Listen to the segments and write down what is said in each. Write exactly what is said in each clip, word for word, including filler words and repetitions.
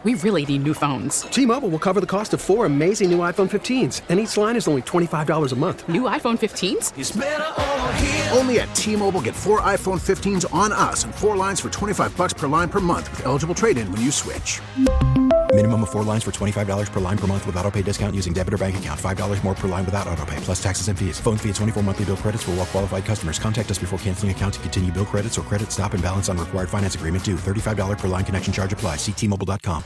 we really need new phones. T-Mobile will cover the cost of four amazing new iPhone fifteens, and each line is only twenty-five dollars a month. New iPhone fifteens? It's better over here. Only at T-Mobile, get four iPhone fifteens on us and four lines for twenty-five dollars per line per month with eligible trade-in when you switch. Minimum of four lines for twenty-five dollars per line per month with autopay discount using debit or bank account. five dollars more per line without autopay, plus taxes and fees. Phone fee at twenty-four monthly bill credits for well-qualified customers. Contact us before canceling account to continue bill credits or credit stop and balance on required finance agreement due. thirty-five dollars per line connection charge applies. See T Mobile dot com.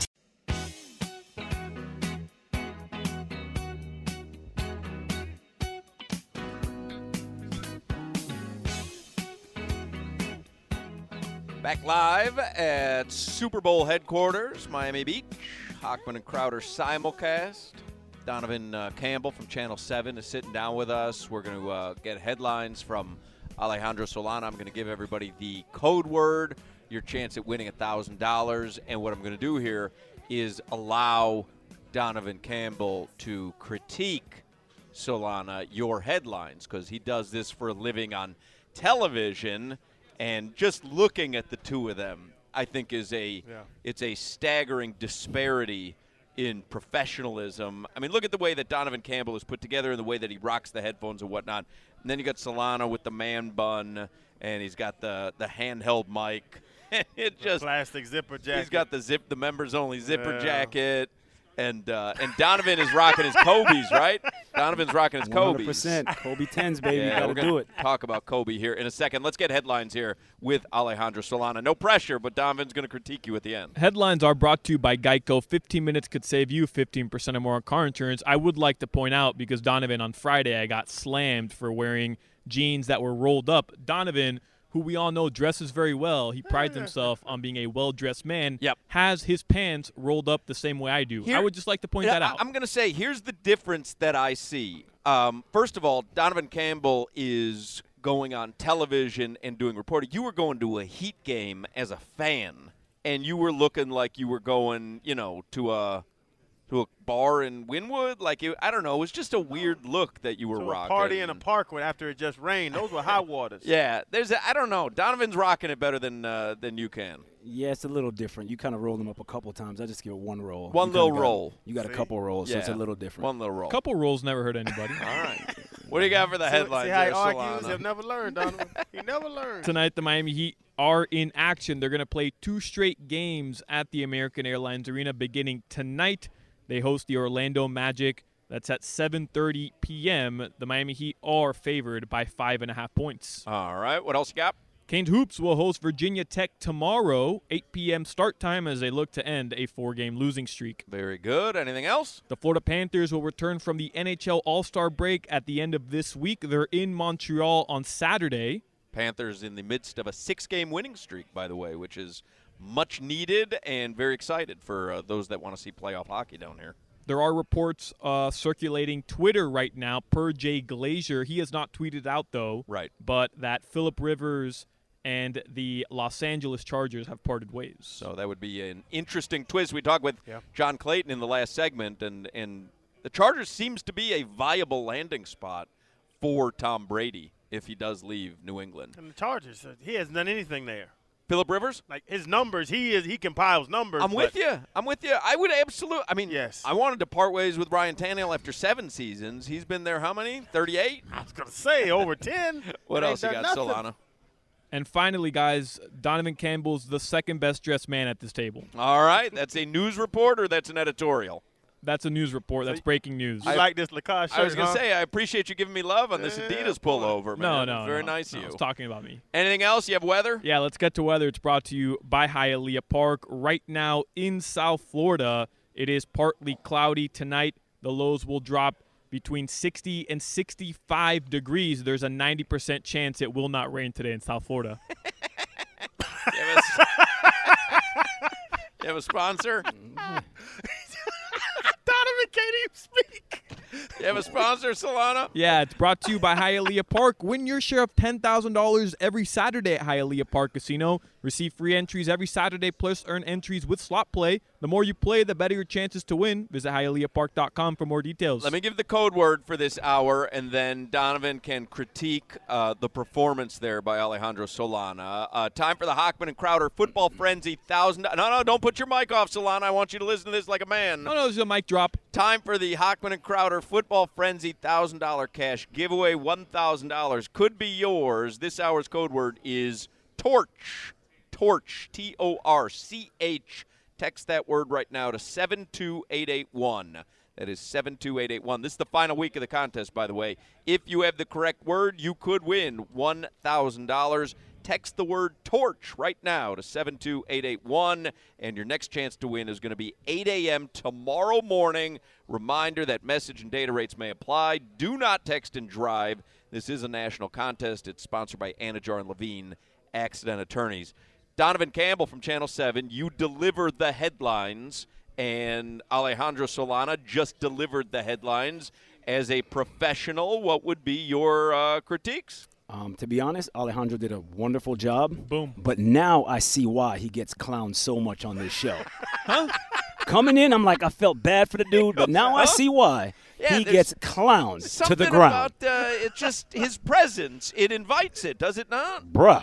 Back live at Super Bowl headquarters, Miami Beach. Hochman and Crowder simulcast. Donovan uh, Campbell from Channel seven is sitting down with us. We're going to uh, get headlines from Alejandro Solana. I'm going to give everybody the code word, your chance at winning one thousand dollars. And what I'm going to do here is allow Donovan Campbell to critique Solana, your headlines, because he does this for a living on television. And just looking at the two of them, I think is a yeah. it's a staggering disparity in professionalism. I mean, look at the way that Donovan Campbell is put together and the way that he rocks the headphones and whatnot. And then you got Solana with the man bun, and he's got the, the handheld mic. It just the plastic zipper jacket. He's got the zip, the members only zipper yeah. jacket. And uh, and Donovan is rocking his Kobe's, right? Donovan's rocking his Kobe's. one hundred percent. Kobe tens, baby. Yeah, got to do it. Talk about Kobe here in a second. Let's get headlines here with Alejandro Solana. No pressure, but Donovan's going to critique you at the end. Headlines are brought to you by Geico. fifteen minutes could save you fifteen percent or more on car insurance. I would like to point out, because Donovan on Friday, I got slammed for wearing jeans that were rolled up. Donovan, who we all know dresses very well, he prides himself on being a well-dressed man, yep. has his pants rolled up the same way I do. Here, I would just like to point yeah, that out. I'm going to say, here's the difference that I see. Um, first of all, Donovan Campbell is going on television and doing reporting. You were going to a Heat game as a fan, and you were looking like you were going, you know, to a to a bar in Wynwood. Like, it, I don't know, it was just a weird look that you were to rocking. A party in a park after it just rained. Those were high waters. Yeah, there's a, I don't know. Donovan's rocking it better than uh, than you can. Yeah, it's a little different. You kind of roll them up a couple times. I just give it one roll. One you little got, roll. You got See? a couple rolls, yeah. so it's a little different. One little roll. A couple rolls never hurt anybody. All right. What do you got for the headlines? See how he there, argues? Solana? He'll never learn, Donovan. He never learned. Tonight, the Miami Heat are in action. They're going to play two straight games at the American Airlines Arena beginning tonight. They host the Orlando Magic. That's at seven thirty p.m. The Miami Heat are favored by five and a half points. All right. What else you got? Canes Hoops will host Virginia Tech tomorrow, eight p.m. start time, as they look to end a four-game losing streak. Very good. Anything else? The Florida Panthers will return from the N H L All-Star break at the end of this week. They're in Montreal on Saturday. Panthers in the midst of a six-game winning streak, by the way, which is much needed and very excited for uh, those that want to see playoff hockey down here. There are reports uh, circulating Twitter right now per Jay Glazer. He has not tweeted out, though. Right. But that Phillip Rivers and the Los Angeles Chargers have parted ways. So that would be an interesting twist. We talked with yeah. John Clayton in the last segment, and, and the Chargers seems to be a viable landing spot for Tom Brady if he does leave New England. And the Chargers, uh, he hasn't done anything there. Phillip Rivers? Like, his numbers, he is he compiles numbers. I'm with you. I'm with you. I would absolutely – I mean, yes. I wanted to part ways with Ryan Tannehill after seven seasons. He's been there how many? thirty-eight? I was going to say over ten. What else you got, nothing. Solana? And finally, guys, Donovan Campbell's the second best dressed man at this table. All right. That's a news report or that's an editorial? That's a news report. That's breaking news. You I, like this Lacoste shirt, I was going to huh? say, I appreciate you giving me love on this yeah, Adidas pullover, no, man. no, Very no, nice no, of you. I was talking about me. Anything else? You have weather? Yeah, let's get to weather. It's brought to you by Hialeah Park. Right now in South Florida, it is partly cloudy tonight. The lows will drop between sixty and sixty-five degrees. There's a ninety percent chance it will not rain today in South Florida. you, have a, you have a sponsor? Donovan can't even speak. You have a sponsor, Solana? Yeah, it's brought to you by Hialeah Park. Win your share of ten thousand dollars every Saturday at Hialeah Park Casino. Receive free entries every Saturday, plus earn entries with slot play. The more you play, the better your chances to win. Visit Hialeah Park dot com for more details. Let me give the code word for this hour, and then Donovan can critique uh, the performance there by Alejandro Solana. Uh, time for the Hockman and Crowder Football Frenzy one thousand dollars. No, no, don't put your mic off, Solana. I want you to listen to this like a man. No, no, this is a mic drop. Time for the Hockman and Crowder Football Frenzy one thousand dollars cash giveaway. one thousand dollars could be yours. This hour's code word is TORCH. TORCH, T O R C H. Text that word right now to seven two eight eight one. That is seven two eight eight one. This is the final week of the contest, by the way. If you have the correct word, you could win one thousand dollars. Text the word TORCH right now to seven two eight eight one, and your next chance to win is going to be eight a.m. tomorrow morning. Reminder that message and data rates may apply. Do not text and drive. This is a national contest. It's sponsored by Anajar and Levine Accident Attorneys. Donovan Campbell from Channel seven, you delivered the headlines, and Alejandro Solana just delivered the headlines. As a professional, what would be your uh, critiques? Um, to be honest, Alejandro did a wonderful job. Boom. But now I see why he gets clowned so much on this show. Huh? Coming in, I'm like, I felt bad for the dude, but now I see why. Yeah, he gets clowned to the ground. Something about uh, it's just his presence. It invites it, does it not? Bruh.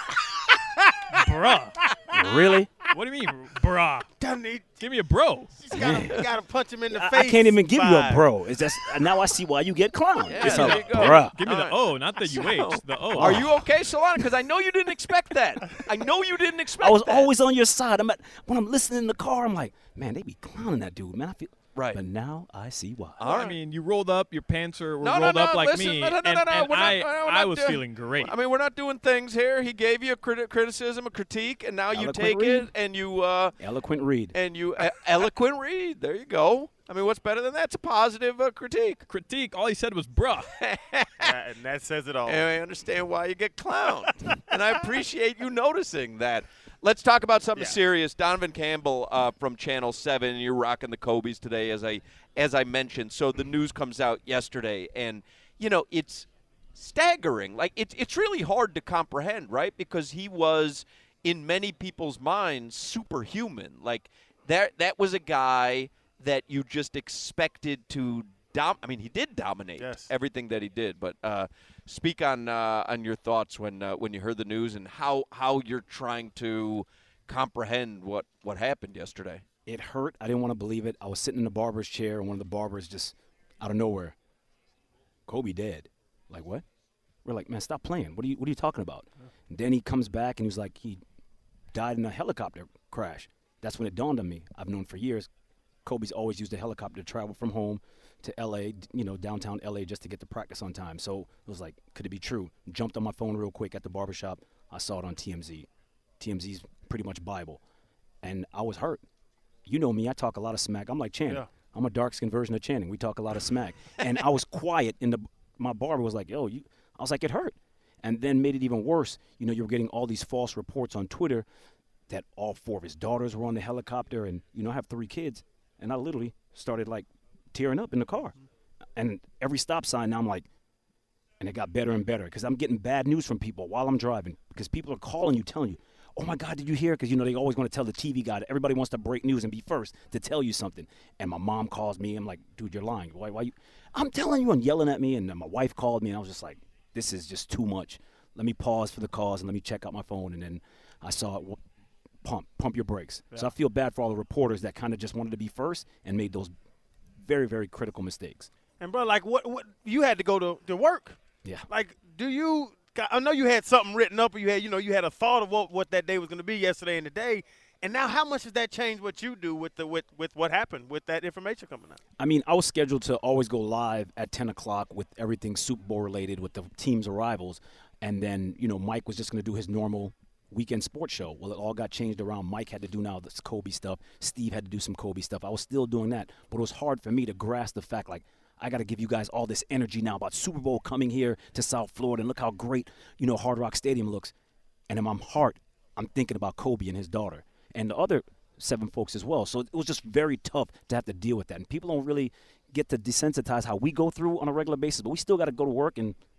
Bruh. Really? What do you mean, bruh? Doesn't he? Give me a bro. You gotta, you gotta punch him in the I, face. I can't even give you a vibe. bro. It's just now I see why you get clowned. Yeah, it's there a you go. bruh. Give me the O, not the U H. The O. Are you okay, Solana? Because I know you didn't expect that. I know you didn't expect I was that. always on your side. I'm at, when I'm listening in the car, I'm like, man, they be clowning that dude, man. I feel Right. But now I see why. All right. I mean, you rolled up, your pants are were No, no, rolled no, up like listen, me, no, no, no, and, no, no, and we're not- I, we're I not was doing- feeling great. I mean, we're not doing things here. He gave you a criti- criticism, a critique, and now you Eloquent take read. it and you uh, Eloquent read. and you uh, eloquent read. There you go. I mean, what's better than that? It's a positive uh, critique. Critique, all he said was bruh. Uh, and that says it all. And I understand why you get clowned, and I appreciate you noticing that. Let's talk about something Yeah. serious. Donovan Campbell uh, from Channel seven. You're rocking the Kobe's today, as I as I mentioned. So the news comes out yesterday, and you know it's staggering. Like it's it's really hard to comprehend, right? Because he was, in many people's minds, superhuman. Like that that was a guy that you just expected to dom. I mean, he did dominate Yes. everything that he did. But uh, speak on uh, on your thoughts when uh, when you heard the news and how how you're trying to comprehend what what happened yesterday. It hurt. I didn't want to believe it. I was sitting in the barber's chair, and one of the barbers just, out of nowhere, Kobe dead. Like, what? We're like, man, stop playing. What are you What are you talking about? And then he comes back, and he was like, he died in a helicopter crash. That's when it dawned on me. I've known for years, Kobe's always used a helicopter to travel from home to L A, you know, downtown L A, just to get to practice on time. So it was like, could it be true? Jumped on my phone real quick at the barbershop. I saw it on T M Z. T M Z's pretty much Bible. And I was hurt. You know me, I talk a lot of smack. I'm like Channing. Yeah. I'm a dark-skinned version of Channing. We talk a lot of smack. And I was quiet, and the, my barber was like, yo, you. I was like, it hurt. And then made it even worse. You know, you were getting all these false reports on Twitter that all four of his daughters were on the helicopter. And, you know, I have three kids. And I literally started, like, tearing up in the car. And every stop sign now I'm like, and it got better and better because I'm getting bad news from people while I'm driving because people are calling you, telling you, oh, my God, did you hear? Because, you know, they always want to tell the T V guy that everybody wants to break news and be first to tell you something. And my mom calls me. I'm like, dude, you're lying. Why, why you? I'm telling you, and yelling at me. And then my wife called me, and I was just like, this is just too much. Let me pause for the cause and let me check out my phone. And then I saw it, pump, pump your brakes. Yeah. So I feel bad for all the reporters that kind of just wanted to be first and made those very, very critical mistakes. And, bro, like, what, what you had to go to, to work. Yeah. Like, do you – I know you had something written up or you had, you know, you had a thought of what, what that day was going to be yesterday and today. And now how much does that change what you do with the with, with what happened with that information coming out? I mean, I was scheduled to always go live at ten o'clock with everything Super Bowl related with the team's arrivals. And then, you know, Mike was just going to do his normal weekend sports show. Well, it all got changed around. Mike had to do now this Kobe stuff. Steve had to do some Kobe stuff. I was still doing that. But it was hard for me to grasp the fact, like, I got to give you guys all this energy now about Super Bowl coming here to South Florida, and look how great, you know, Hard Rock Stadium looks. And in my heart, I'm thinking about Kobe and his daughter and the other seven folks as well. So it was just very tough to have to deal with that. And people don't really get to desensitize how we go through on a regular basis, but we still got to go to work and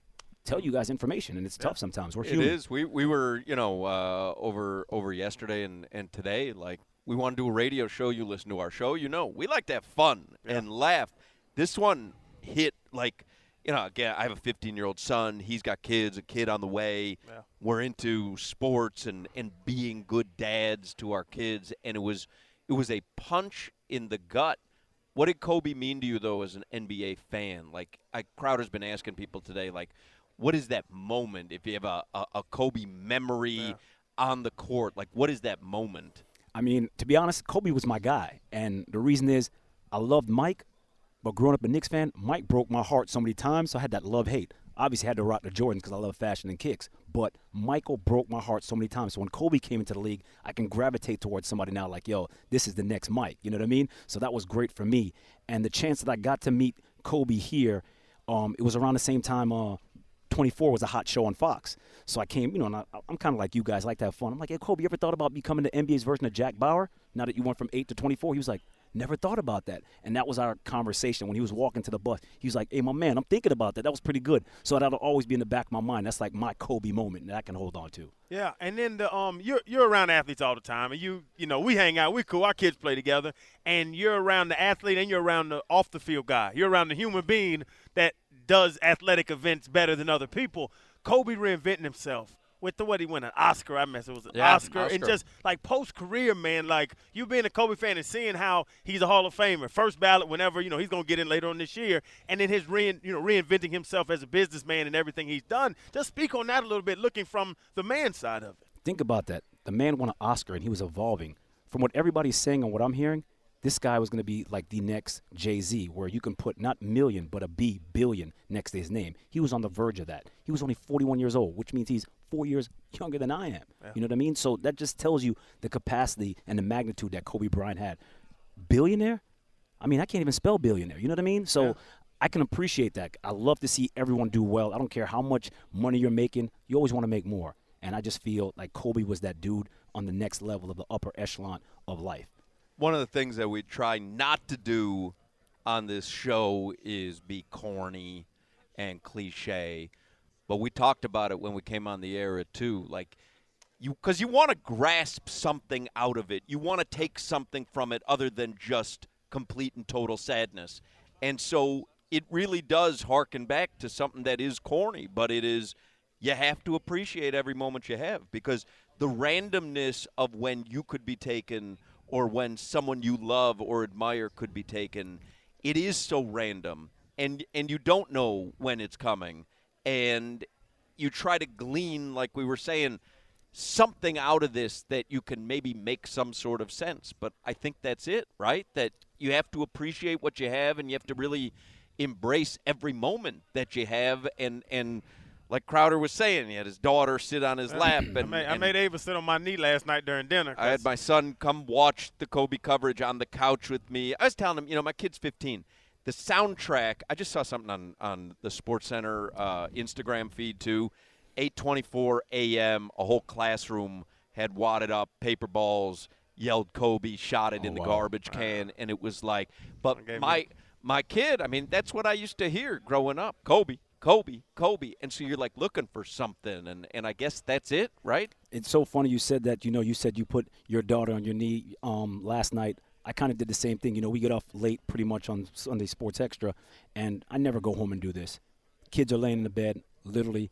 tell you guys information, and it's yeah. tough sometimes. We're it human. It is. We we were, you know, uh, over over yesterday and, and today, like, we want to do a radio show. You listen to our show, you know. We like to have fun yeah. and laugh. This one hit, like, you know, again, I have a fifteen-year-old son. He's got kids, a kid on the way. Yeah. We're into sports and, and being good dads to our kids, and it was it was a punch in the gut. What did Kobe mean to you, though, as an N B A fan? Like, I, Crowder's been asking people today, like, what is that moment? If you have a, a, a Kobe memory yeah. on the court, like, what is that moment? I mean, to be honest, Kobe was my guy, and the reason is I loved Mike. But growing up a Knicks fan, Mike broke my heart so many times, so I had that love-hate. Obviously, I had to rock the Jordans because I love fashion and kicks. But Michael broke my heart so many times. So when Kobe came into the league, I can gravitate towards somebody now like, yo, this is the next Mike. You know what I mean? So that was great for me. And the chance that I got to meet Kobe here, um, it was around the same time uh, twenty-four was a hot show on Fox. So I came, you know, and I, I'm kind of like you guys, I like to have fun. I'm like, hey, Kobe, you ever thought about becoming the N B A's version of Jack Bauer now that you went from eight to twenty-four? He was like, never thought about that. And that was our conversation when he was walking to the bus. He was like, hey, my man, I'm thinking about that. That was pretty good. So that'll always be in the back of my mind. That's like my Kobe moment that I can hold on to. Yeah, and then the um, you're you're around athletes all the time, and you you know we hang out, we cool, our kids play together, and you're around the athlete and you're around the off the field guy. You're around the human being that does athletic events better than other people. Kobe reinventing himself. With the what he won an Oscar, I mess it was an yeah, Oscar. Oscar, and just like post career, man, like you being a Kobe fan and seeing how he's a Hall of Famer, first ballot, whenever you know he's gonna get in later on this year, and then his re you know reinventing himself as a businessman and everything he's done. Just speak on that a little bit, looking from the man side of it. Think about that. The man won an Oscar and he was evolving. From what everybody's saying and what I'm hearing, this guy was going to be like the next Jay-Z, where you can put not million but a B billion next to his name. He was on the verge of that. He was only forty-one years old, which means he's four years younger than I am. Yeah. You know what I mean? So that just tells you the capacity and the magnitude that Kobe Bryant had. Billionaire? I mean, I can't even spell billionaire. You know what I mean? So yeah. I can appreciate that. I love to see everyone do well. I don't care how much money you're making. You always want to make more. And I just feel like Kobe was that dude on the next level of the upper echelon of life. One of the things that we try not to do on this show is be corny and cliche. But we talked about it when we came on the air, too. Like, you, because you want to grasp something out of it. You want to take something from it other than just complete and total sadness. And so it really does harken back to something that is corny, but it is, you have to appreciate every moment you have, because the randomness of when you could be taken or when someone you love or admire could be taken, it is so random, and and you don't know when it's coming. And you try to glean, like we were saying, something out of this that you can maybe make some sort of sense. But I think that's it, right? That you have to appreciate what you have, and you have to really embrace every moment that you have. And, and like Crowder was saying, he had his daughter sit on his lap. And, I, made, I and made Ava sit on my knee last night during dinner. I had my son come watch the Kobe coverage on the couch with me. I was telling him, you know, my kid's fifteen. The soundtrack, I just saw something on, on the SportsCenter uh, Instagram feed, too. eight twenty-four a m, a whole classroom had wadded up paper balls, yelled Kobe, shot it oh, in the wow. garbage can, and it was like, but my me. my kid, I mean, that's what I used to hear growing up, Kobe, Kobe, Kobe. And so you're, like, looking for something, and, and I guess that's it, right? It's so funny you said that. You know, you said you put your daughter on your knee um, last night. I kind of did the same thing. You know, we get off late pretty much on Sunday Sports Extra, and I never go home and do this. Kids are laying in the bed, literally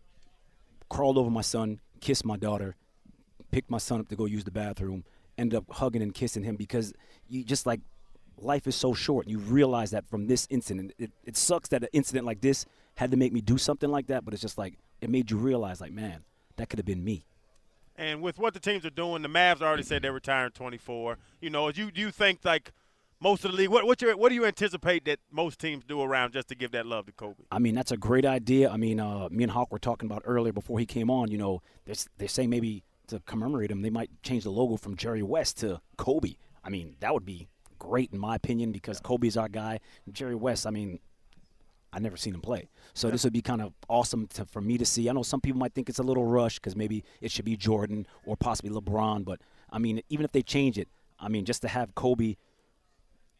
crawled over my son, kissed my daughter, picked my son up to go use the bathroom, ended up hugging and kissing him, because you just, like, life is so short. You realize that from this incident. It, it sucks that an incident like this had to make me do something like that, but it's just like it made you realize, like, man, that could have been me. And with what the teams are doing, the Mavs already said they're retiring twenty-four. You know, do you, do you think, like, most of the league, what what, your, what do you anticipate that most teams do around just to give that love to Kobe? I mean, that's a great idea. I mean, uh, me and Hawk were talking about earlier before he came on, you know, they're, they're saying maybe to commemorate him, they might change the logo from Jerry West to Kobe. I mean, that would be great in my opinion, because Kobe's our guy. Jerry West, I mean, I've never seen him play. So this would be kind of awesome to, for me to see. I know some people might think it's a little rushed because maybe it should be Jordan or possibly LeBron. But, I mean, even if they change it, I mean, just to have Kobe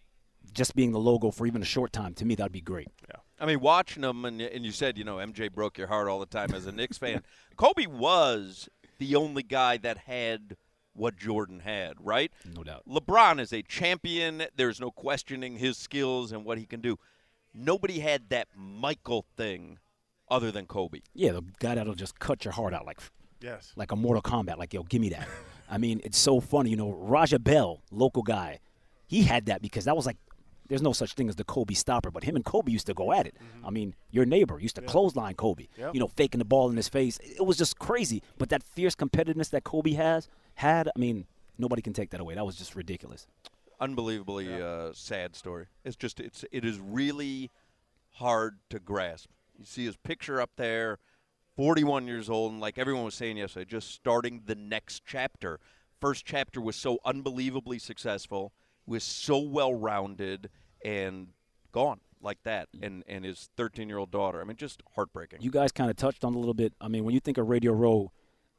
just being the logo for even a short time, to me, that would be great. Yeah. I mean, watching them, and, and you said, you know, M J broke your heart all the time as a Knicks fan. Kobe was the only guy that had what Jordan had, right? No doubt. LeBron is a champion. There's no questioning his skills and what he can do. Nobody had that Michael thing other than Kobe. Yeah, the guy that'll just cut your heart out like Yes. like a Mortal Kombat. Like, yo, give me that. I mean, it's so funny. You know, Raja Bell, local guy, he had that because that was like, there's no such thing as the Kobe stopper, but him and Kobe used to go at it. Mm-hmm. I mean, your neighbor used to yeah. clothesline Kobe, yep. you know, faking the ball in his face. It was just crazy. But that fierce competitiveness that Kobe has, had, I mean, nobody can take that away. That was just ridiculous. Unbelievably yeah. uh, sad story. It's just, it's, it is really hard to grasp. You see his picture up there, forty-one years old, and like everyone was saying yesterday, just starting the next chapter. First chapter was so unbelievably successful, was so well-rounded, and gone like that. And and his thirteen-year-old daughter. I mean, just heartbreaking. You guys kind of touched on it a little bit. I mean, when you think of Radio Row,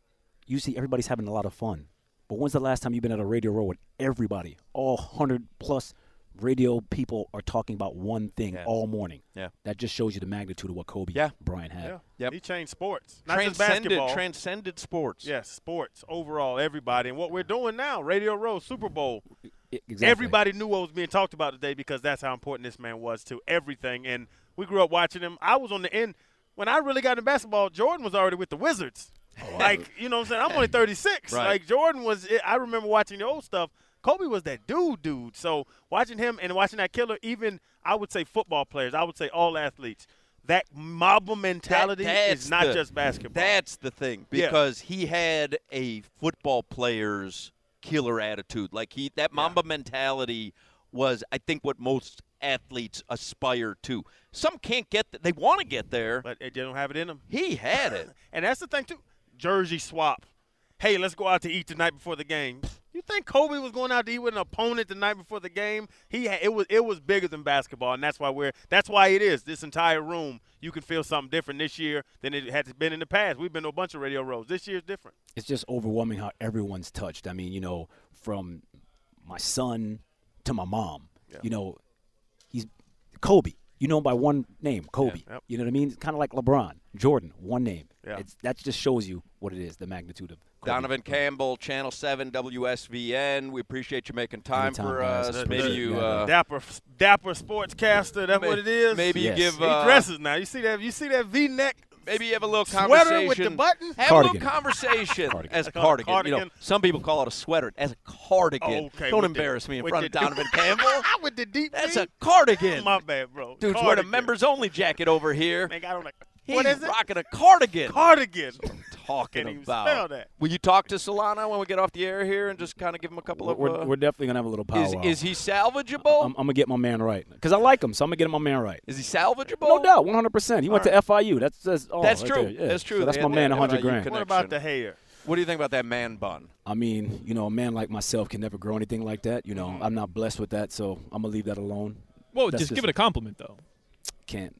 you see everybody's having a lot of fun. But when's the last time you've been at a Radio Row with everybody, all one hundred plus radio people are talking about one thing yeah. all morning? Yeah. That just shows you the magnitude of what Kobe yeah. Bryant had. Yeah. Yep. He changed sports. Not just transcended, basketball. transcended sports. Yes, sports, overall, everybody. And what we're doing now, Radio Row, Super Bowl, Exactly. everybody knew what was being talked about today because that's how important this man was to everything. And we grew up watching him. I was on the end. When I really got into basketball, Jordan was already with the Wizards. Oh, like, you know what I'm saying? I'm only thirty-six. Right. Like, Jordan was – I remember watching the old stuff. Kobe was that dude, dude. So watching him and watching that killer, even I would say football players, I would say all athletes, that Mamba mentality That- is not the, just basketball. That's the thing because yeah. he had a football player's killer attitude. Like he, that Mamba yeah. mentality was, I think, what most athletes aspire to. Some can't get th- – they want to get there. But they don't have it in them. He had it. And that's the thing, too. Jersey swap. Hey, let's go out to eat the night before the game. You think Kobe was going out to eat with an opponent the night before the game? He had, it was it was bigger than basketball, and that's why we're that's why it is. This entire room, you can feel something different this year than it had been in the past. We've been to a bunch of Radio Rows. This year's different. It's just overwhelming how everyone's touched. I mean, you know, from my son to my mom. Yeah. You know, he's Kobe. You know him by one name, Kobe. Yeah, yep. You know what I mean? It's kind of like LeBron, Jordan, one name. Yeah. It's, that just shows you what it is, the magnitude of Kobe. Donovan Campbell, Channel seven, W S V N. We appreciate you making time Anytime, for guys. us. Maybe you uh, dapper, dapper sportscaster. That's may, what it is. Maybe yes. you give. He Uh, dresses now. You see that? You see that V-neck? Maybe you have a little sweater conversation. with the button. Have Cardigan. a little conversation Cardigan. as a I call it cardigan. cardigan. You know, some people call it a sweater. As a cardigan. Oh, okay, Don't with the- embarrass me in with front of the- Donovan Campbell. with the deep That's V? a cardigan. My bad, bro. Dude's cardigan. wearing a members only jacket over here. Man, I don't like. He's What is it? rocking a cardigan. Cardigan. Talking Can't even about. spell that. Will you talk to Solana when we get off the air here and just kind of give him a couple We're, of? we're, Uh, we're definitely going to have a little power. is, is he salvageable? I'm, I'm going to get my man right. Because I like him, so I'm going to get my man right. is he salvageable? No doubt, one hundred percent. He went All to F I U. That's, that's, all That's right true. there. Yeah. That's true. So that's They my had man, that one hundred F I U grand. connection. What about the hair? What do you think about that man bun? I mean, you know, a man like myself can never grow anything like that. You know, Mm-hmm. I'm not blessed with that, so I'm going to leave that alone. Whoa, That's just give it a compliment, though. Can't.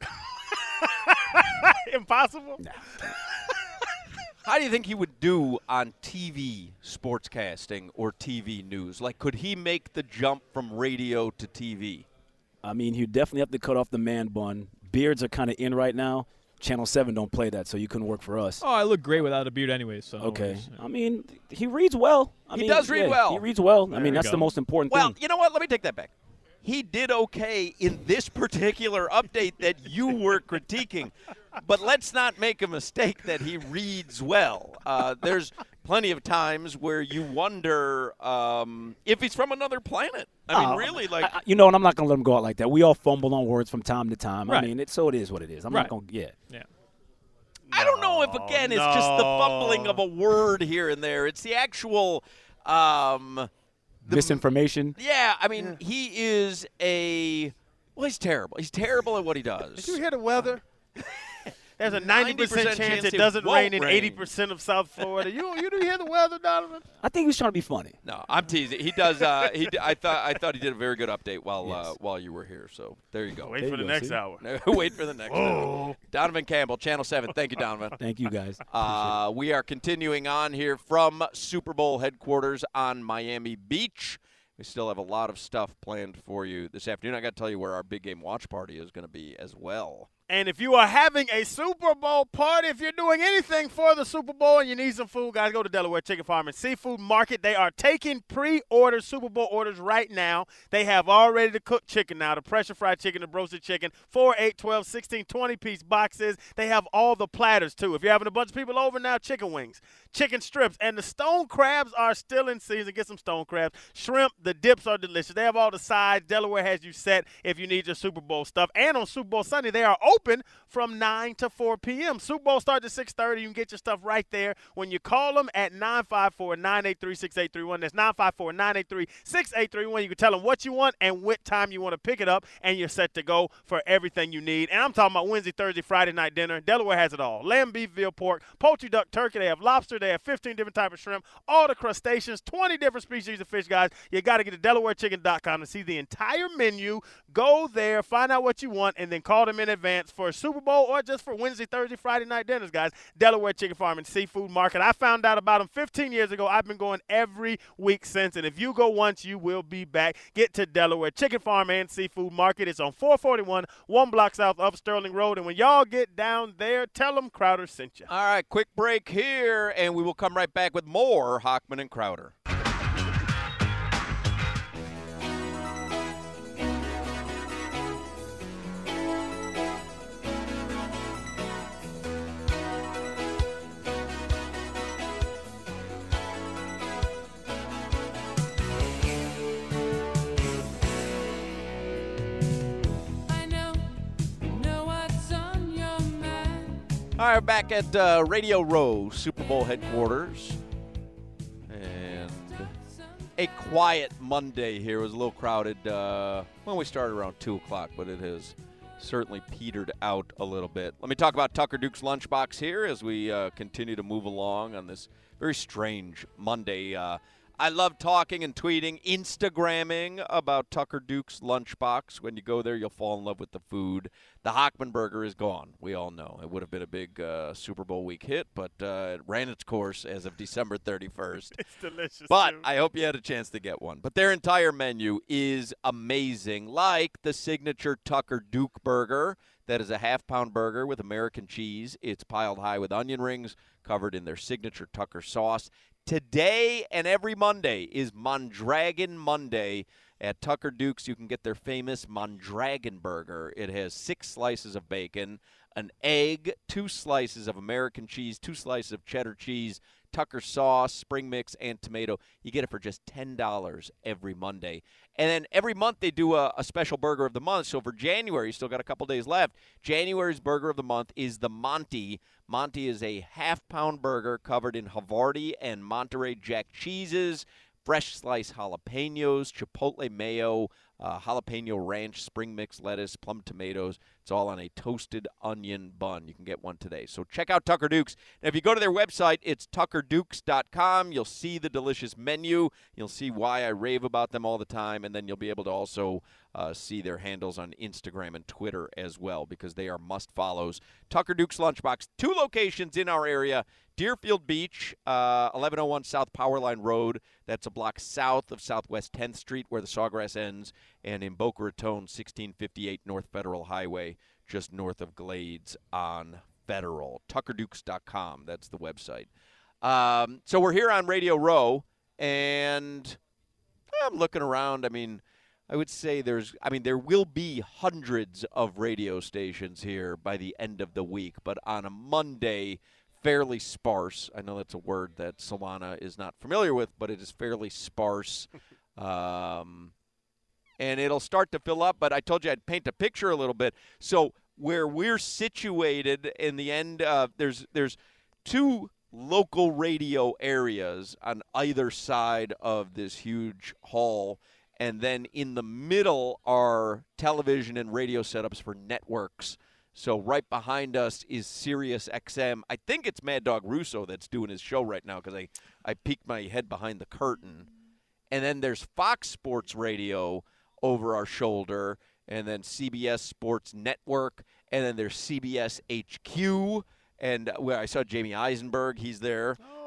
Impossible. Nah. How do you think he would do on T V sportscasting or T V news? Like, could he make the jump from radio to T V? I mean, you definitely have to cut off the man bun. Beards are kind of in right now. Channel seven don't play that, so you couldn't work for us. Oh, I look great without a beard anyway, so. no Okay. worries. I mean, he reads well. I He mean, does read yeah, well. He reads well. There I mean, we that's go. the most important Well, thing. you know what? Let me take that back. He did okay in this particular update that you were critiquing, but let's not make a mistake that he reads well. Uh, there's plenty of times where you wonder um, if he's from another planet. I mean, Oh, really, like I, I- you know, and I'm not going to let him go out like that. We all fumble on words from time to time. Right. I mean, it, so it is what it is. I'm Right. not going to, yeah. Yeah. I don't know if again it's just the no. fumbling of a word here and there. It's the actual. Um, the, Misinformation. Yeah, I mean, he is a. Well, he's terrible. He's terrible at what he does. Did you hear the weather? There's a ninety percent chance chance it it doesn't won't rain in rain. eighty percent of South Florida. You you didn't hear the weather, Donovan? I think he was trying to be funny. No, I'm teasing. He does. Uh, he. d- I thought. I thought he did a very good update while uh, Yes. while you were here. So there you go. Wait There for you the go, next see? hour. Wait for the next. one. Donovan Campbell, Channel Seven. Thank you, Donovan. Thank you, guys. Uh, we are continuing on here from Super Bowl headquarters on Miami Beach. We still have a lot of stuff planned for you this afternoon. I got to tell you where our big game watch party is going to be as well. And if you are having a Super Bowl party, if you're doing anything for the Super Bowl and you need some food, guys, go to Delaware Chicken Farm and Seafood Market. They are taking pre-order Super Bowl orders right now. They have all ready-to-cook chicken now, the pressure-fried chicken, the roasted chicken, four, eight, twelve, sixteen, twenty-piece boxes. They have all the platters, too. If you're having a bunch of people over now, chicken wings, chicken strips, and the stone crabs are still in season. Get some stone crabs. Shrimp, the dips are delicious. They have all the sides. Delaware has you set if you need your Super Bowl stuff. And on Super Bowl Sunday, they are open from nine to four p.m. Super Bowl starts at six thirty. You can get your stuff right there when you call them at nine five four, nine eight three, six eight three one. That's nine five four, nine eight three, six eight three one. You can tell them what you want and what time you want to pick it up, and you're set to go for everything you need. And I'm talking about Wednesday, Thursday, Friday night dinner. Delaware has it all. Lamb, beef, veal, pork, poultry, duck, turkey. They have lobster. They have fifteen different types of shrimp, all the crustaceans, twenty different species of fish, guys. You got to get to Delaware Chicken dot com to see the entire menu. Go there, find out what you want, and then call them in advance for a Super Bowl or just for Wednesday, Thursday, Friday night dinners, guys. Delaware Chicken Farm and Seafood Market. I found out about them fifteen years ago. I've been going every week since, and if you go once, you will be back. Get to Delaware Chicken Farm and Seafood Market. It's on four forty-one, one block south of Sterling Road, and when y'all get down there, tell them Crowder sent you. All right, quick break here, and we will come right back with more Hochman and Crowder. All right, back at uh, Radio Row, Super Bowl headquarters. And a quiet Monday here. It was a little crowded uh, when we started around two o'clock, but it has certainly petered out a little bit. Let me talk about Tucker Duke's Lunchbox here as we uh, continue to move along on this very strange Monday. Uh, I love talking and tweeting, Instagramming about Tucker Duke's Lunchbox. When you go there, you'll fall in love with the food. The Hochman Burger is gone. We all know. It would have been a big uh, Super Bowl week hit, but uh, it ran its course as of December thirty-first. It's delicious, But too. I hope you had a chance to get one. But their entire menu is amazing, like the signature Tucker Duke Burger. That is a half-pound burger with American cheese. It's piled high with onion rings, covered in their signature Tucker sauce. Today and every Monday is Mondragon Monday. At Tucker Duke's, you can get their famous Mondragon Burger. It has six slices of bacon, an egg, two slices of American cheese, two slices of cheddar cheese, Tucker sauce, spring mix, and tomato. You get it for just ten dollars every Monday. And then every month they do a, a special burger of the month. So for January, you still got a couple days left. January's burger of the month is the Monty. Monty is a half-pound burger covered in Havarti and Monterey Jack cheeses, fresh sliced jalapenos, chipotle mayo, uh, jalapeno ranch, spring mix lettuce, plum tomatoes. It's all on a toasted onion bun. You can get one today. So check out Tucker Duke's. Now, if you go to their website, it's tucker dukes dot com. You'll see the delicious menu. You'll see why I rave about them all the time. And then you'll be able to also uh, see their handles on Instagram and Twitter as well, because they are must-follows. Tucker Duke's Lunchbox, two locations in our area. Deerfield Beach, uh, eleven oh one South Powerline Road. That's a block south of Southwest tenth Street where the Sawgrass ends. And in Boca Raton, sixteen fifty-eight North Federal Highway, just north of Glades on Federal. tucker dukes dot com, that's the website. Um, so we're here on Radio Row, and I'm looking around. I mean, I would say there's, I mean, there will be hundreds of radio stations here by the end of the week, but on a Monday, fairly sparse. I know that's a word that Solana is not familiar with, but it is fairly sparse. Um, and it'll start to fill up, but I told you I'd paint a picture a little bit. So where we're situated in the end, uh, there's there's two local radio areas on either side of this huge hall, and then in the middle are television and radio setups for networks. So right behind us is Sirius X M. I think it's Mad Dog Russo that's doing his show right now, because I, I peeked my head behind the curtain. And then there's Fox Sports Radio over our shoulder, and then C B S Sports Network, and then there's C B S H Q, and where I saw Jamie Eisenberg, he's there. Oh,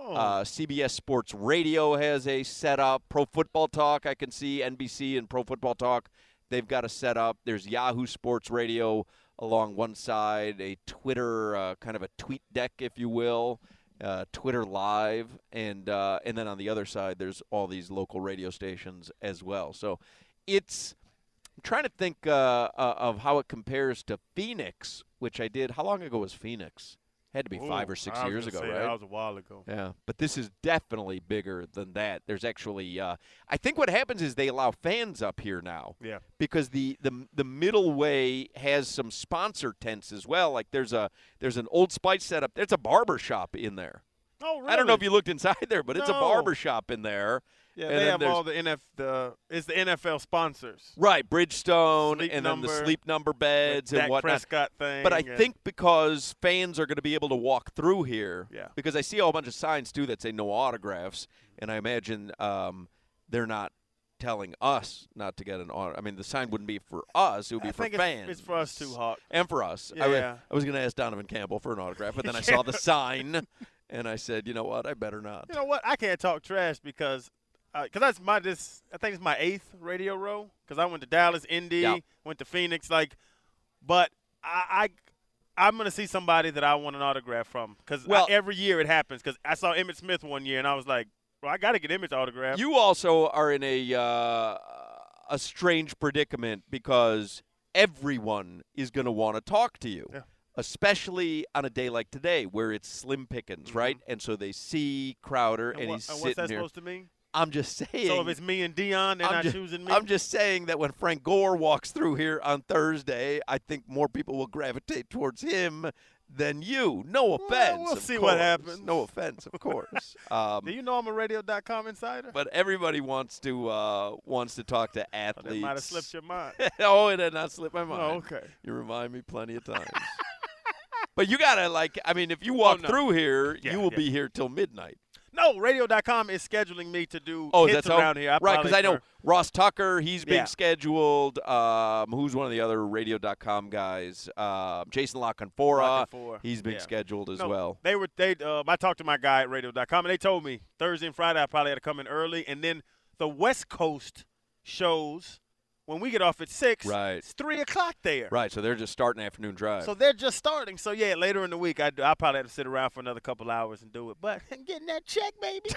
Oh. Uh, C B S Sports Radio has a setup. Pro Football Talk, I can see N B C and Pro Football Talk. They've got a setup. There's Yahoo Sports Radio along one side, a Twitter, uh, kind of a tweet deck, if you will, uh, Twitter Live, and uh, and then on the other side, there's all these local radio stations as well. So it's I'm trying to think uh, uh, of how it compares to Phoenix, which I did. How long ago was Phoenix? Had to be Ooh, five or six I was years gonna ago, say, right? That was a while ago. Yeah, but this is definitely bigger than that. There's actually, uh, I think what happens is they allow fans up here now. Yeah. Because the, the the middle way has some sponsor tents as well. Like there's a there's an Old Spice setup. There's a barber shop in there. Oh, really? I don't know if you looked inside there, but it's a No. barber shop in there. Yeah, And they then have there's- all the N F the it's the N F L sponsors. Right, Bridgestone, Sleep and then the Number, sleep number beds Dak and whatnot. Prescott thing. But I and- think because fans are going to be able to walk through here, Yeah. because I see a whole bunch of signs, too, that say no autographs, and I imagine um, they're not telling us not to get an autograph. I mean, the sign wouldn't be for us. It would be I for think fans. it's, it's for us too, Hawk. And for us. I, wa- Yeah. I was going to ask Donovan Campbell for an autograph, but then I saw the sign, and I said, you know what, I better not. You know what? I can't talk trash because because that's my this I think it's my eighth radio row because I went to Dallas, Indy, Yeah. went to Phoenix, like, but I, I I'm gonna see somebody that I want an autograph from because Well- every year it happens because I saw Emmitt Smith one year and I was like, well, I got to get Emmitt's autograph. You also are in a uh, a strange predicament because everyone is going to want to talk to you, Yeah. especially on a day like today where it's slim pickings, right? And so they see Crowder and, and, what, he's and sitting what's that here. supposed to mean? I'm just saying. So if it's me and Dion, they're I'm not ju- choosing me. I'm just saying that when Frank Gore walks through here on Thursday, I think more people will gravitate towards him than you. No offense. we'll of see what course. happens. No offense, of course. Um, Do you know I'm a radio dot com insider? but everybody wants to uh, wants to talk to Oh, athletes. that might have slipped your mind. Oh, it did not slip my mind. Oh, okay. You remind me plenty of times. But you gotta like. I mean, if you walk Oh, no. through here, Yeah, you will yeah. be here till midnight. No, radio dot com is scheduling me to do Oh, hits that's how- around here. I right? Because probably I know for- Ross Tucker. He's being Yeah. scheduled. Um, who's one of the other radio dot com guys? Uh, Jason Lockenfora. Lockenfora, He's being yeah. scheduled as No, well. They were they. Um, I talked to my guy at radio dot com, and they told me Thursday and Friday I probably had to come in early, and then the West Coast shows when we get off at six. Right. It's three o'clock there. Right. So they're just starting afternoon drive. So they're just starting. So yeah, later in the week I I probably have to sit around for another couple hours and do it. But I'm getting that check, baby.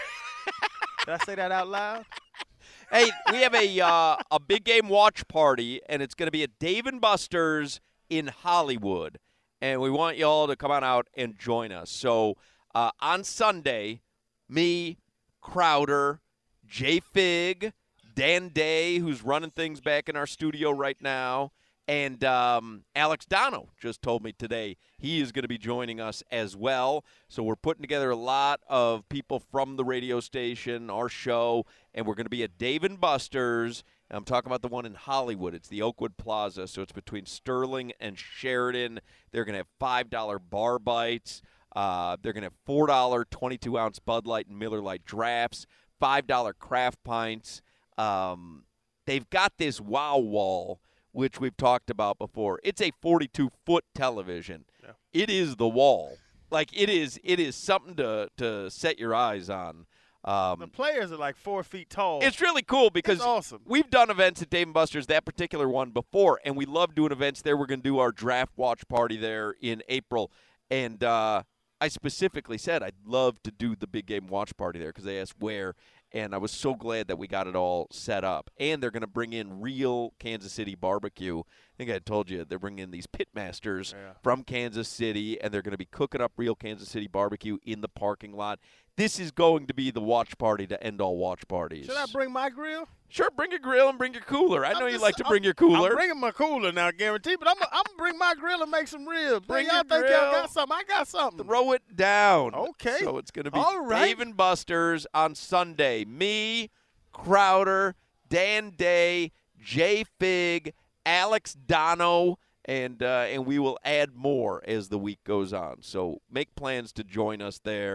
Did I say that out loud? Hey, we have a uh, a big game watch party, and it's going to be at Dave and Buster's in Hollywood, and we want you all to come on out and join us. So uh, on Sunday, me, Crowder, Jay Fig, Dan Day, who's running things back in our studio right now, and um, Alex Dono just told me today he is going to be joining us as well. So we're putting together a lot of people from the radio station, our show, and we're going to be at Dave and Buster's. And I'm talking about the one in Hollywood. It's the Oakwood Plaza, so it's between Sterling and Sheridan. They're going to have five dollar bar bites. Uh, they're going to have four dollar twenty-two ounce Bud Light and Miller Lite drafts, five dollar craft pints. Um, they've got this wow wall, which we've talked about before. It's a forty-two foot television. Yeah. It is the wall. Like it is. It is something to to set your eyes on. The Um, players are like four feet tall. it's really cool because It's awesome. we've done events at Dave and Buster's, that particular one, before, and we love doing events there. We're going to do our draft watch party there in April. And uh, I specifically said I'd love to do the big game watch party there because they asked where. And I was so glad that we got it all set up. And they're going to bring in real Kansas City barbecue. I think I had told you they're bringing in these pitmasters Yeah. from Kansas City, and they're going to be cooking up real Kansas City barbecue in the parking lot. This is going to be the watch party to end all watch parties. Should I bring my grill? Sure, bring your grill and bring your cooler. I know I'm you just- like to I'm- bring your cooler. I'm bringing my cooler now, guaranteed. But I'm I'm gonna bring my grill and make some ribs. Bring Hey, y'all your think y'all grill. got something? I got something. Throw it down. Okay. So it's going to be All right. Dave and Buster's on Sunday. Me, Crowder, Dan Day, Jay Fig, Alex Dono, and uh, and we will add more as the week goes on. So make plans to join us there.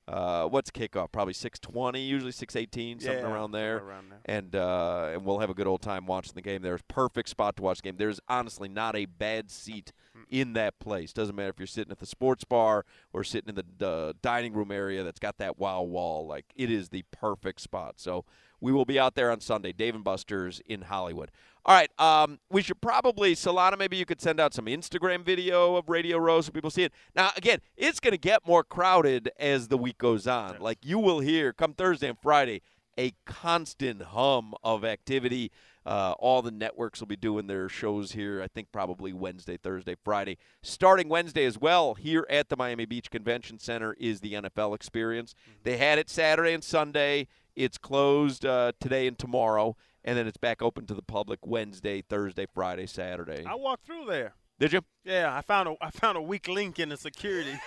Uh, what's kickoff? Probably six twenty, usually six eighteen, something Yeah, around there. somewhere around there. And uh, and we'll have a good old time watching the game. There's perfect spot to watch the game. There's honestly not a bad seat in that place. Doesn't matter if you're sitting at the sports bar or sitting in the uh, dining room area that's got that wow wall. Like, it is the perfect spot. So we will be out there on Sunday, Dave and Buster's in Hollywood. All right, um, we should probably, Solana, maybe you could send out some Instagram video of Radio Row so people see it. Now, again, it's going to get more crowded as the week goes on. Yes. Like, you will hear, come Thursday and Friday, a constant hum of activity. Uh, all the networks will be doing their shows here, I think probably Wednesday, Thursday, Friday. Starting Wednesday as well, here at the Miami Beach Convention Center is the N F L Experience. Mm-hmm. They had it Saturday and Sunday. It's closed uh, today and tomorrow. And then it's back open to the public Wednesday, Thursday, Friday, Saturday. I walked through there. Did you? Yeah, I found a I found a weak link in the security.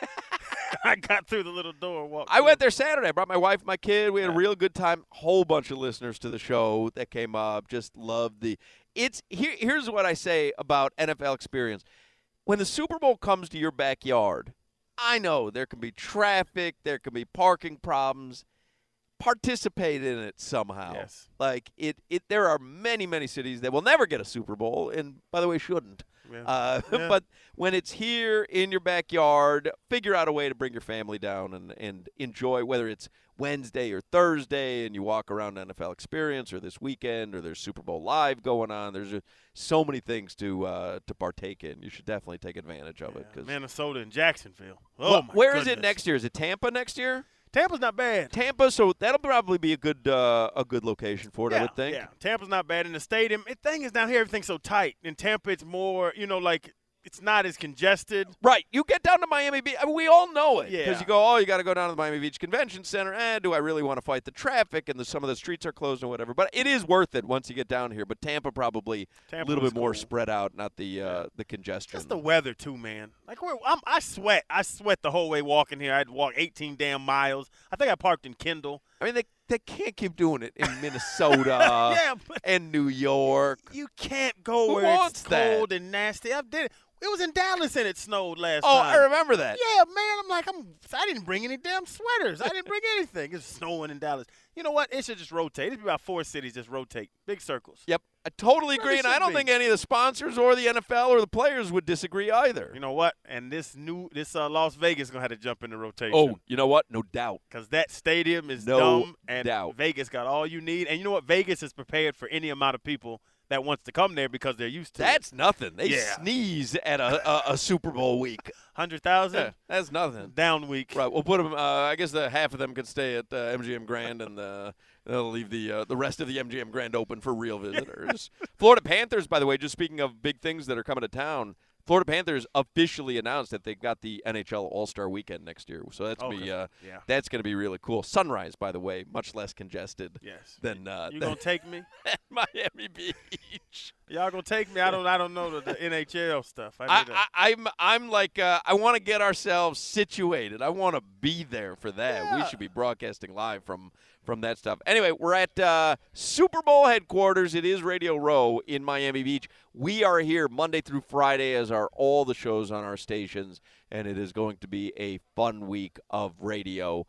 I got through the little door. Walked I through. went there Saturday. I brought my wife, my kid. We had a Yeah. real good time. Whole bunch of listeners to the show that came up. Just loved the. It's here. Here's what I say about N F L Experience. When the Super Bowl comes to your backyard, I know there can be traffic, there can be parking problems. Participate in it somehow. Yes. Like it, it. There are many, many cities that will never get a Super Bowl, and by the way, shouldn't. Yeah. Uh, Yeah. But when it's here in your backyard, figure out a way to bring your family down and, and enjoy, whether it's Wednesday or Thursday, and you walk around N F L Experience, or this weekend, or there's Super Bowl Live going on. There's just so many things to uh, to partake in. You should definitely take advantage of Yeah, it. Cause Minnesota and Jacksonville. Oh, Well, my where is goodness. it next year? Is it Tampa next year? Tampa's not bad. Tampa, so that'll probably be a good uh, a good location for it, yeah, I would think. Yeah, Tampa's not bad in the stadium. The thing is, down here, everything's so tight. In Tampa, it's more, you know, like it's not as congested. Right. You get down to Miami Beach. I mean, we all know it. Because Yeah. you go, oh, you got to go down to the Miami Beach Convention Center. Eh, do I really want to fight the traffic? And the, some of the streets are closed and whatever. But it is worth it once you get down here. But Tampa probably a Tampa little was bit more cool. spread out, not the uh, the congestion. Just the weather, too, man. Like, we're, I'm, I sweat. I sweat the whole way walking here. I had to walk eighteen damn miles. I think I parked in Kendall. I mean, they, they can't keep doing it in Minnesota Yeah, but and New York. you can't go Who where wants it's that? cold and nasty. I did it. It was in Dallas and it snowed last Oh, time. I remember that. Yeah, man. I'm like, I'm. I didn't bring any damn sweaters. I didn't bring anything. It's snowing in Dallas. You know what? It should just rotate. It'd be about four cities just rotate, big circles. Yep. I totally agree. Really And I should don't be. think any of the sponsors or the N F L or the players would disagree either. You know what? And this new, this uh, Las Vegas gonna have to jump in the rotation. Oh, you know what? No doubt. Because that stadium is No dumb, and doubt. Vegas got all you need. And you know what? Vegas is prepared for any amount of people that wants to come there because they're used to That's nothing. They Yeah. sneeze at a, a, a Super Bowl week. one hundred thousand Yeah, that's nothing. down week. Right. We'll put them. Uh, I guess the half of them could stay at uh, M G M Grand, and uh, they'll leave the uh, the rest of the M G M Grand open for real visitors. Florida Panthers, by the way, just speaking of big things that are coming to town. Florida Panthers officially announced that they've got the N H L All-Star Weekend next year, so that's gonna be Okay. uh, Yeah. that's going to be really cool. Sunrise, by the way, much less congested Yes. than uh, You than gonna take me? Miami Beach. Y'all gonna take me? I don't. I don't know the, the N H L stuff. I, I, need to- I, I'm I'm like uh, I want to get ourselves situated. I want to be there for that. We Yeah. should be broadcasting live from from that stuff. Anyway, we're at uh, Super Bowl headquarters. It is Radio Row in Miami Beach. We are here Monday through Friday, as are all the shows on our stations, and it is going to be a fun week of radio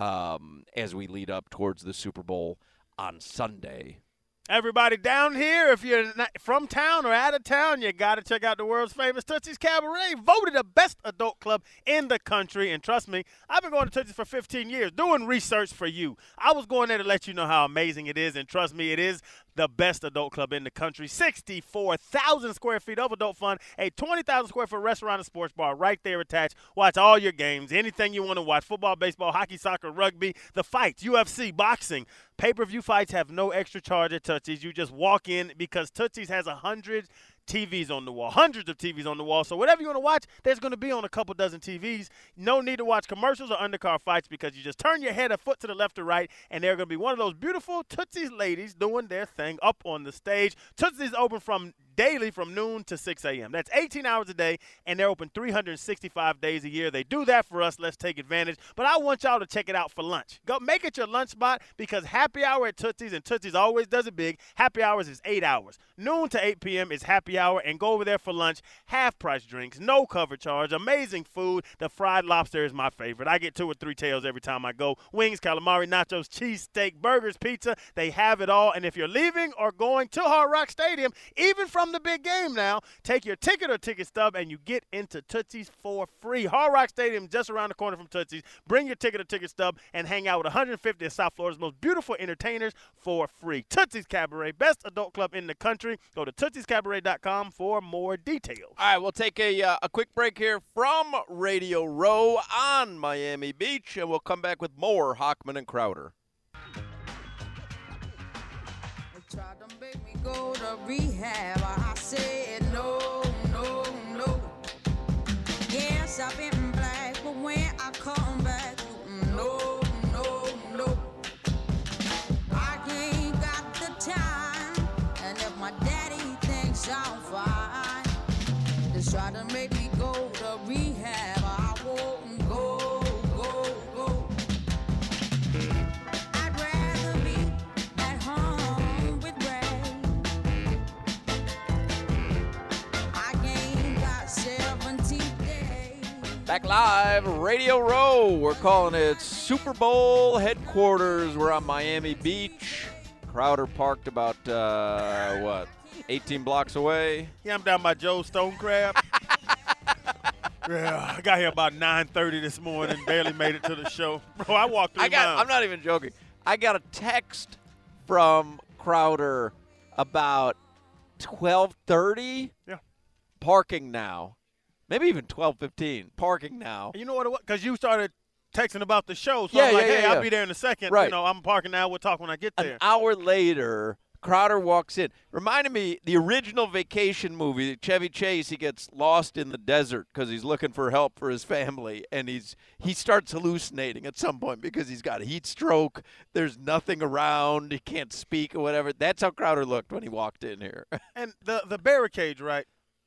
um, as we lead up towards the Super Bowl on Sunday. Everybody down here, if you're not from town or out of town, you got to check out the world's famous Tootsie's Cabaret, voted the best adult club in the country. And trust me, I've been going to Tootsie's for fifteen years, doing research for you. I was going there to let you know how amazing it is, and trust me, it is the best adult club in the country. sixty-four thousand square feet of adult fun, a twenty thousand square foot restaurant and sports bar right there attached. Watch all your games, anything you want to watch, football, baseball, hockey, soccer, rugby, the fights, U F C, boxing. Pay-per-view fights have no extra charge at Tootsie's. You just walk in because Tootsie's has one hundred T Vs on the wall, hundreds of T Vs on the wall. So whatever you want to watch, there's going to be on a couple dozen T Vs. No need to watch commercials or undercard fights because you just turn your head a foot to the left or right, and they're going to be one of those beautiful Tootsie's ladies doing their thing up on the stage. Tootsie's open from daily from noon to six a.m. That's eighteen hours a day, and they're open three hundred sixty-five days a year. They do that for us. Let's take advantage. But I want y'all to check it out for lunch. Go make it your lunch spot because happy hour at Tootsie's, and Tootsie's always does it big. Happy hours is eight hours. Noon to eight p.m. is happy hour, and go over there for lunch. Half-price drinks, no cover charge, amazing food. The fried lobster is my favorite. I get two or three tails every time I go. Wings, calamari, nachos, cheesesteak, burgers, pizza. They have it all. And if you're leaving or going to Hard Rock Stadium, even from the big game now, take your ticket or ticket stub, and you get into Tootsie's for free. Hard Rock Stadium just around the corner from Tootsie's. Bring your ticket or ticket stub and hang out with one hundred fifty of South Florida's most beautiful entertainers for free. Tootsie's Cabaret, best adult club in the country. Go to tootsies cabaret dot com for more details. All right, we'll take a, uh, a quick break here from Radio Row on Miami Beach, and we'll come back with more Hochman and Crowder. Tried to make me go to rehab. I said no, no, no. Yes, I've been black, but when I come back, no, no, no. I ain't got the time, and if my daddy thinks I'm fine, just try to make me go to rehab. I won't go, go, go. I'd rather be at home with Ray. I ain't got seventeen days. Back live, Radio Row. We're calling it Super Bowl headquarters. We're on Miami Beach. Crowder parked about, uh, what, eighteen blocks away? Yeah, I'm down by Joe Stonecrab. Yeah, I got here about nine thirty this morning, barely made it to the show. Bro, I walked three I got, miles. I'm not even joking. I got a text from Crowder about twelve thirty. Yeah. Parking now. Maybe even twelve fifteen. Parking now. You know what it was? Because you started texting about the show. So Yeah, I'm like, yeah, hey, yeah, I'll yeah. be there in a second. Right. You know, I'm parking now. We'll talk when I get there. An hour later, Crowder walks in. Reminded me, the original Vacation movie, Chevy Chase, he gets lost in the desert because he's looking for help for his family, and he's he starts hallucinating at some point because he's got a heat stroke. There's nothing around. He can't speak or whatever. That's how Crowder looked when he walked in here. And the, the barricades, right?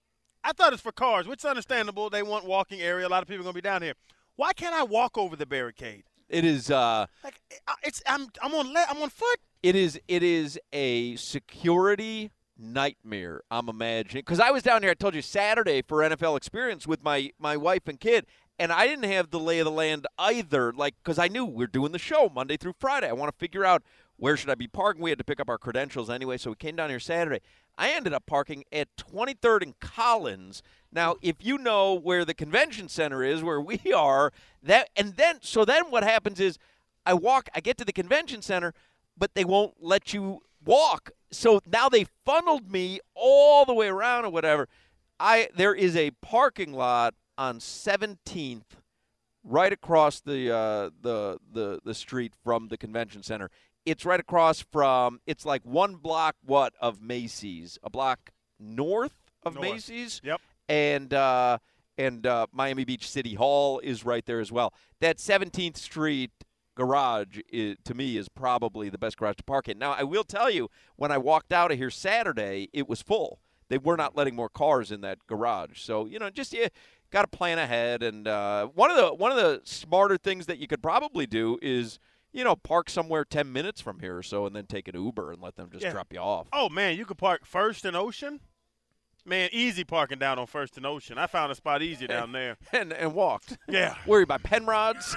I thought it's for cars, which is understandable. They want walking area. A lot of people are going to be down here. Why can't I walk over the barricade? It is uh, Like, it's I'm I'm on le- I'm on foot. it is it is a security nightmare, I'm imagining. Because I was down here, I told you, Saturday for N F L Experience with my, my wife and kid, and I didn't have the lay of the land either, like, because I knew we're doing the show Monday through Friday. I want to figure out where should I be parking. We had to pick up our credentials anyway, so we came down here Saturday. I ended up parking at twenty-third and Collins. Now, if you know where the convention center is, where we are, that and then so then what happens is I walk, I get to the convention center, but they won't let you walk. So now they funneled me all the way around or whatever. I there is a parking lot on seventeenth right across the uh, the the the street from the convention center. It's right across from, it's like one block, what, of Macy's, a block north of North. Macy's. Yep. And uh, and uh, Miami Beach City Hall is right there as well. That seventeenth Street garage, is, to me, is probably the best garage to park in. Now, I will tell you, when I walked out of here Saturday, it was full. They were not letting more cars in that garage. So, you know, just you got to plan ahead. And uh, one of the one of the smarter things that you could probably do is, you know, park somewhere ten minutes from here or so and then take an Uber and let them just Yeah. drop you off. Oh, man, you could park First and Ocean. Man, easy parking down on First and Ocean. I found a spot easy down there. And and walked. Yeah. Worry about Penrod's.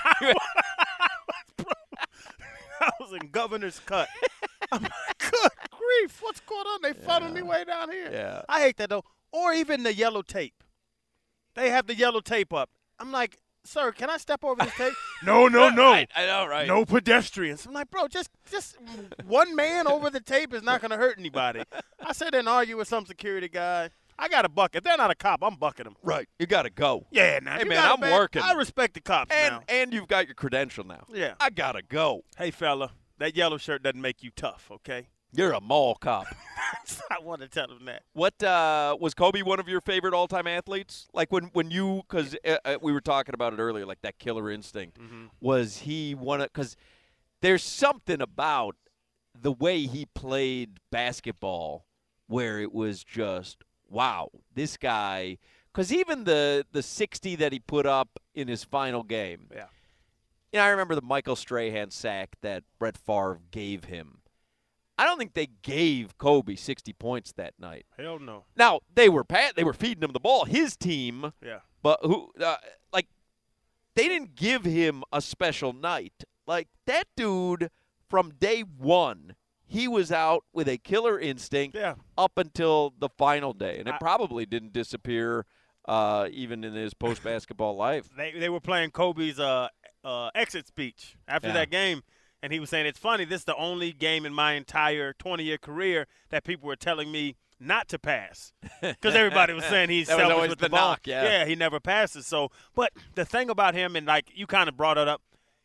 I was in Governor's Cut. I'm like, good grief, what's going on? They funneled me way down here. Yeah. I hate that, though. Or even the yellow tape. They have the yellow tape up. I'm like, sir, can I step over this tape? no, no, no. I, I know, right? No pedestrians. I'm like, bro, just just one man over the tape is not going to hurt anybody. I sit there and argue with some security guy. I got a bucket. If they're not a cop, I'm bucking them. Right. You got to go. Yeah, now. Hey, you man, got a I'm bad- working. I respect the cops And now. and you've got your credential now. Yeah. I got to go. Hey, fella, that yellow shirt doesn't make you tough, okay? You're a mall cop. I want to tell him that. What uh, was Kobe one of your favorite all-time athletes? Like when, when you, because uh, uh, we were talking about it earlier, like that killer instinct. Mm-hmm. Was he one of, because there's something about the way he played basketball where it was just, wow, this guy – because even the, the sixty that he put up in his final game, yeah. you know, I remember the Michael Strahan sack that Brett Favre gave him. I don't think they gave Kobe sixty points that night. Hell no. Now, they were pat, they were feeding him the ball, his team. Yeah. But who uh, like they didn't give him a special night. Like that dude from day one, he was out with a killer instinct yeah. up until the final day, and it I, probably didn't disappear uh, even in his post-basketball life. They they were playing Kobe's uh, uh, exit speech after yeah. that game. And he was saying, it's funny, this is the only game in my entire twenty-year career that people were telling me not to pass. Because everybody was saying he's that was selfish always with the, the ball. knock, yeah. yeah, he never passes. So, but the thing about him, and like you kind of brought it up,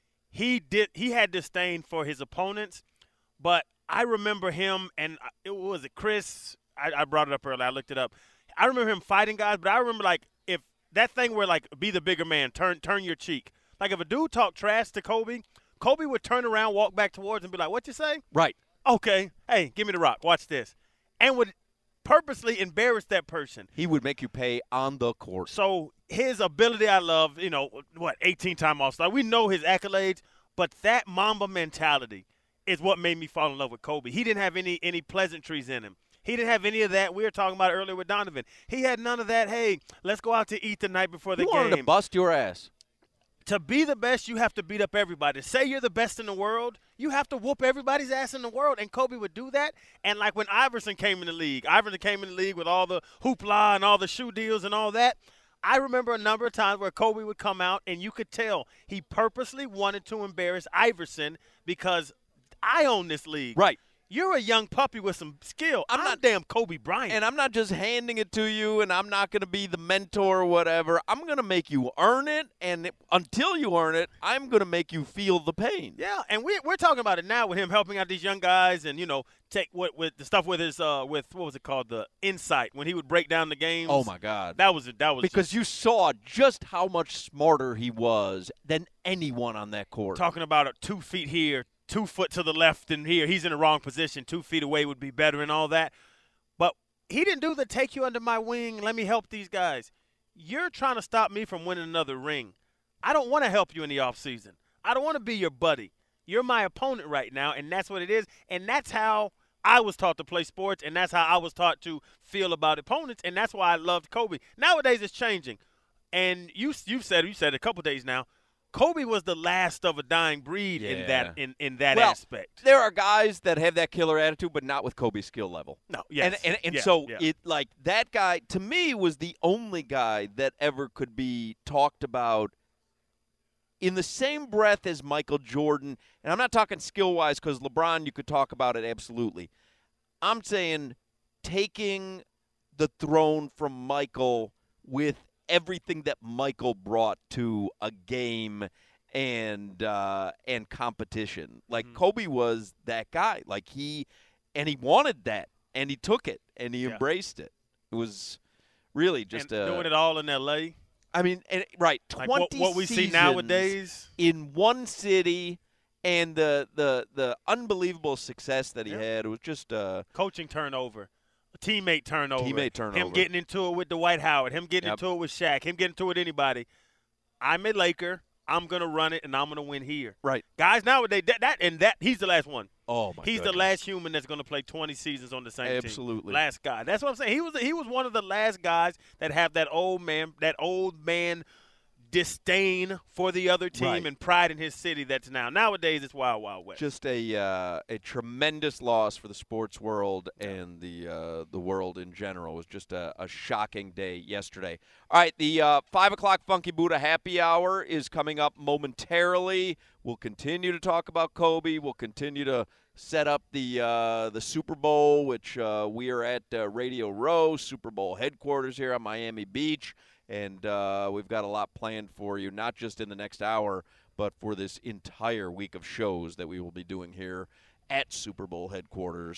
he did he had disdain for his opponents. But I remember him, and it was it Chris. I, I brought it up earlier. I looked it up. I remember him fighting guys, but I remember like if that thing where like be the bigger man, turn turn your cheek. Like if a dude talked trash to Kobe, Kobe would turn around, walk back towards him, and be like, what you say? Right. Okay. Hey, give me the rock. Watch this. And would purposely embarrass that person. He would make you pay on the court. So his ability I love, you know, what, eighteen-time All-Star. We know his accolades, but that Mamba mentality is what made me fall in love with Kobe. He didn't have any any pleasantries in him. He didn't have any of that. We were talking about it earlier with Donovan. He had none of that, hey, let's go out to eat the night before the he game. wanted to bust your ass. To be the best, you have to beat up everybody. To say you're the best in the world, you have to whoop everybody's ass in the world, and Kobe would do that. And like when Iverson came in the league, Iverson came in the league with all the hoopla and all the shoe deals and all that. I remember a number of times where Kobe would come out, and you could tell he purposely wanted to embarrass Iverson because I own this league. Right. You're a young puppy with some skill. I'm, I'm not damn Kobe Bryant. And I'm not just handing it to you, and I'm not going to be the mentor or whatever. I'm going to make you earn it, and it, until you earn it, I'm going to make you feel the pain. Yeah, and we, we're talking about it now with him helping out these young guys and, you know, take what with the stuff with his uh with what was it called, the Insight, when he would break down the games. Oh my God, that was that was because just, you saw just how much smarter he was than anyone on that court. Talking about a two feet here, two foot to the left, and here he's in the wrong position. Two feet away would be better, and all that. But he didn't do the take you under my wing. Let me help these guys. You're trying to stop me from winning another ring. I don't want to help you in the offseason. I don't want to be your buddy. You're my opponent right now, and that's what it is. And that's how I was taught to play sports, and that's how I was taught to feel about opponents, and that's why I loved Kobe. Nowadays it's changing. And you you've said you said it a couple days now, Kobe was the last of a dying breed yeah. in that in, in that well, aspect. There are guys that have that killer attitude, but not with Kobe's skill level. No, yes. And and, and yeah, so yeah. it like that guy to me was the only guy that ever could be talked about in the same breath as Michael Jordan. And I'm not talking skill-wise because LeBron, you could talk about it absolutely. I'm saying taking the throne from Michael with everything that Michael brought to a game and uh, and competition. Like mm-hmm. Kobe was that guy. Like he and he wanted that, and he took it, and he yeah. embraced it. It was really just and a, doing it all in L A. I mean, and, right, like twenty what, what we see nowadays in one city, and the the the unbelievable success that he yeah. had. It was just uh, coaching turnover. Teammate turnover. Teammate turnover. Him getting into it with Dwight Howard. Him getting yep. into it with Shaq. Him getting into it with anybody. I'm a Laker. I'm going to run it, and I'm going to win here. Right. Guys, nowadays, that, that and that, he's the last one. Oh, my He's goodness. the last human that's going to play twenty seasons on the same Absolutely. team. Absolutely. Last guy. That's what I'm saying. He was he was one of the last guys that have that old man, that old man disdain for the other team right. and pride in his city that's now. Nowadays, it's Wild Wild West. Just a uh, a tremendous loss for the sports world and the uh, the world in general. It was just a, a shocking day yesterday. All right, the uh, five o'clock Funky Buddha Happy Hour is coming up momentarily. We'll continue to talk about Kobe. We'll continue to set up the uh, the Super Bowl, which uh, we are at uh, Radio Row, Super Bowl headquarters here on Miami Beach. And uh, we've got a lot planned for you, not just in the next hour, but for this entire week of shows that we will be doing here at Super Bowl headquarters.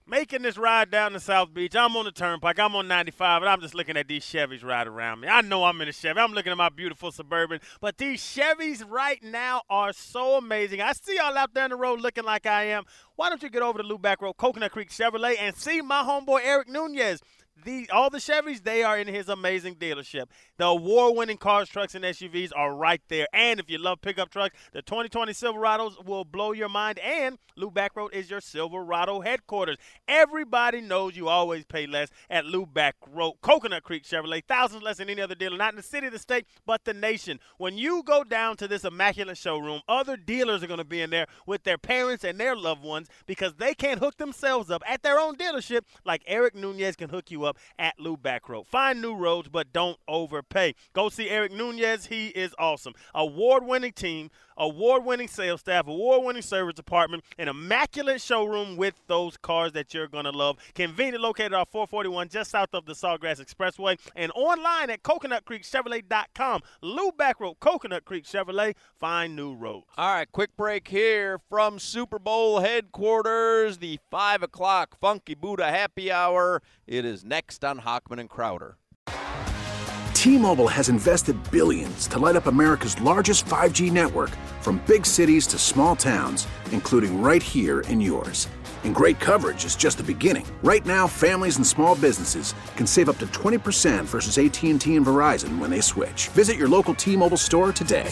making this ride down to South Beach. I'm on the turnpike. I'm on ninety-five, and I'm just looking at these Chevys right around me. I know I'm in a Chevy. I'm looking at my beautiful Suburban, but these Chevys right now are so amazing. I see y'all out there on the road looking like I am. Why don't you get over to Lou Back Road, Coconut Creek Chevrolet, and see my homeboy Eric Nunez. The, all the Chevys, they are in his amazing dealership. The award-winning cars, trucks, and S U Vs are right there. And if you love pickup trucks, the twenty twenty Silverados will blow your mind. And Lou Back Road is your Silverado headquarters. Everybody knows you always pay less at Lou Back Road, Coconut Creek Chevrolet. Thousands less than any other dealer, not in the city, the state, but the nation. When you go down to this immaculate showroom, other dealers are going to be in there with their parents and their loved ones because they can't hook themselves up at their own dealership like Eric Nunez can hook you up at Lou Back Road. Find new roads, but don't overpay. Go see Eric Nunez. He is awesome. Award-winning team, award-winning sales staff, award-winning service department, an immaculate showroom with those cars that you're going to love. Conveniently located off four forty-one just south of the Sawgrass Expressway and online at coconut creek chevrolet dot com. Lou Back Road, Coconut Creek Chevrolet. Find new roads. All right, quick break here from Super Bowl headquarters, the five o'clock Funky Buddha Happy Hour. It is next on Hochman and Crowder. T-Mobile has invested billions to light up America's largest five G network, from big cities to small towns, including right here in yours. And great coverage is just the beginning. Right now, families and small businesses can save up to twenty percent versus A T and T and Verizon when they switch. Visit your local T-Mobile store today.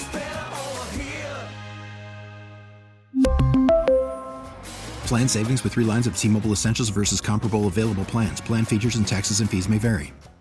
Plan savings with three lines of T-Mobile Essentials versus comparable available plans. Plan features and taxes and fees may vary.